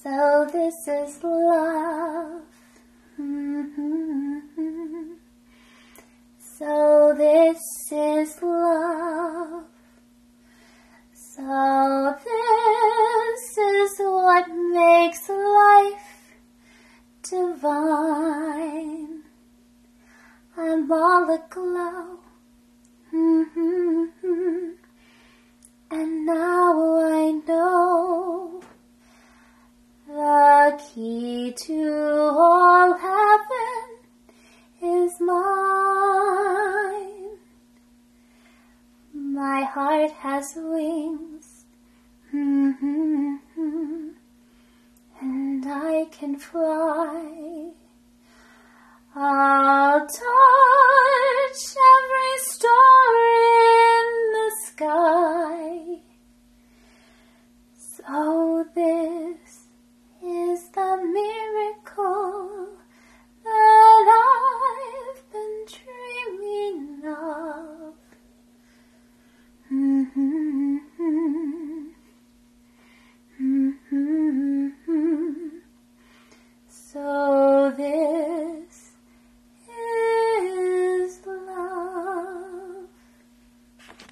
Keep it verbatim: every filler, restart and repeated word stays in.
So this is love. Mm-hmm. So this is love. So this is what makes life divine. I'm all aglow. Mm-hmm. And now I know the key to all heaven is mine. My heart has wings, mm-hmm, and I can fly. I'll touch every star